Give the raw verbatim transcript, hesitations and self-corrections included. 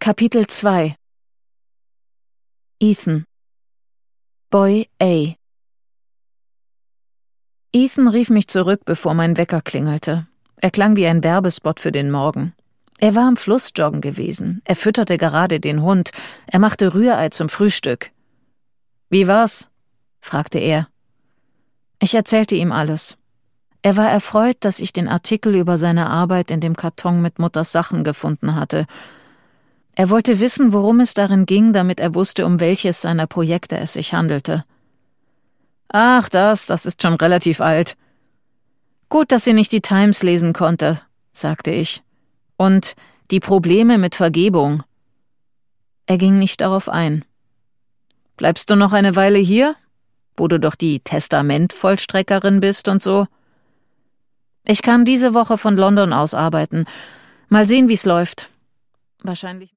Kapitel zwei. Ethan. Boy A. Ethan rief mich zurück, bevor mein Wecker klingelte. Er klang wie ein Werbespot für den Morgen. Er war am Fluss joggen gewesen. Er fütterte gerade den Hund. Er machte Rührei zum Frühstück. »Wie war's?« fragte er. Ich erzählte ihm alles. Er war erfreut, dass ich den Artikel über seine Arbeit in dem Karton mit Mutters Sachen gefunden hatte. Er wollte wissen, worum es darin ging, damit er wusste, um welches seiner Projekte es sich handelte. »Ach, das, das ist schon relativ alt.« »Gut, dass sie nicht die Times lesen konnte«, sagte ich. »Und die Probleme mit Vergebung.« Er ging nicht darauf ein. »Bleibst du noch eine Weile hier, wo du doch die Testamentvollstreckerin bist und so?« »Ich kann diese Woche von London aus arbeiten. Mal sehen, wie's läuft. Wahrscheinlich...«